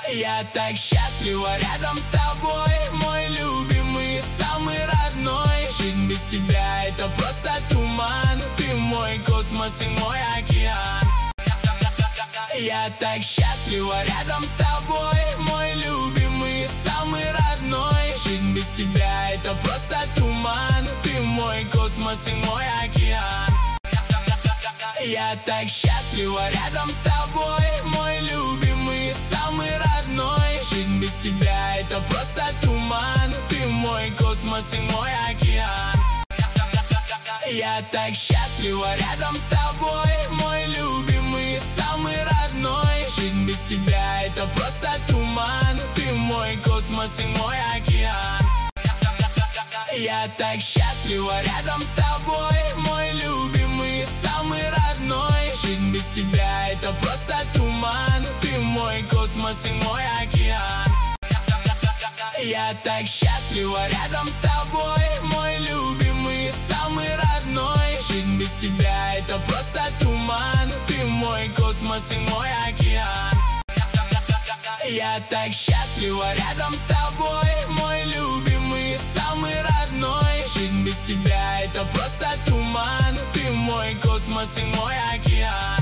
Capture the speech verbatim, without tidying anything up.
Я так счастлива рядом с тобой, мой любимый, самый родной. Жизнь без тебя — это просто туман. Ты мой космос и мой океан. Я так счастлива рядом с тобой, мой любимый, самый родной. Жизнь без тебя — это просто туман. Ты мой космос и мой океан. Я так счастлива рядом с тобой, мой любимый, самый родной. Жизнь без тебя — это просто туман. Ты мой космос и мой океан. Я так счастлива рядом с тобой, мой любимый, самый родной. Жизнь без тебя — это просто туман. Ты мой космос и мой океан. Я так счастлива рядом с тобой, мой любимый, самый родной. Жизнь без тебя — это просто туман. Ты мой космос и мой океан. Я так счастлива рядом с тобой, мой любимый, самый родной. Жизнь без тебя — это просто туман. Ты мой космос и мой океан. Я так счастлива рядом с тобой, мой любимый, самый родной. Жизнь без тебя — это просто туман. Ты мой космос и мой океан.